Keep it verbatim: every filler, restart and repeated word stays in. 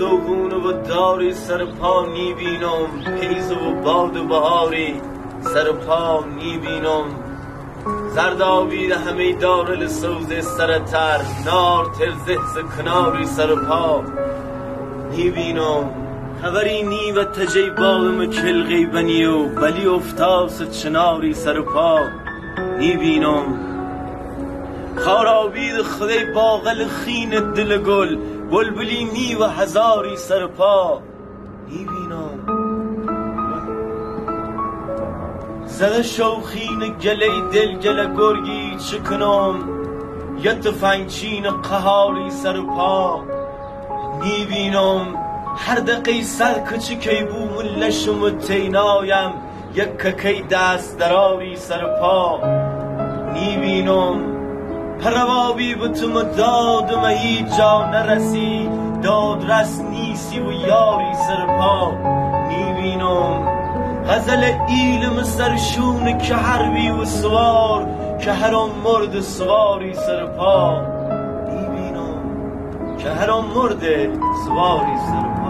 گیسوگون و داری سر پا میبینم، پیز و باد و بهاری سر پا میبینم. زردابی ده همه دار سوز سرتر، نار ترزه ز کناری سر پا میبینم. خبری نی و تجی باغم کلغی بنیو، بلی افتاس چناری سر پا میبینم. خارابید خدای باغل خین دل گل، بلبلی نی و هزاری سر پا میبینم. زده شوخین گلی دل گل گرگی چه کنم، یه تفنگچین قهاری سر پا میبینم. هر دقیقه سر کچی کی بوم لشم و تینایم، یک ککی دست دراری سر پا میبینم. پروابی به تو دادم هیچ جا نرسی، دادرس نیسی و یاری سر پا میبینم. غزل ایلم سرشون که حربی و سوار، که هران مرد سواری سر پا میبینم، که هران مرد سواری سر پا.